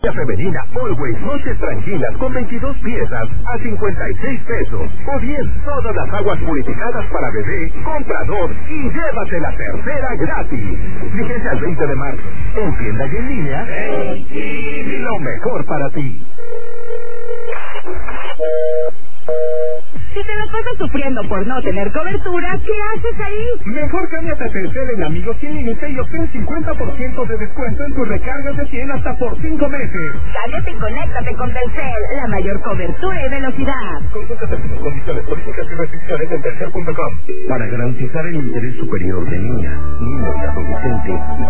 Femenina Always Noches Tranquilas con 22 piezas a 56 pesos. O bien, todas las aguas purificadas para bebé, compra 2 y llévate la tercera gratis. Fíjense al 20 de marzo. En tienda y en línea, y lo mejor para ti. Si te la pasas sufriendo por no tener cobertura, ¿qué haces ahí? Mejor cámbiate a Telcel en Amigos Sin Límite y obtén 50% de descuento en tus recargas de 100 hasta por 5 meses. Cámbiate y conéctate con Telcel, la mayor cobertura y velocidad. Consulta términos, condiciones, políticas y restricciones en telcel.com. Para garantizar el interés superior de niñas, niños y adolescentes,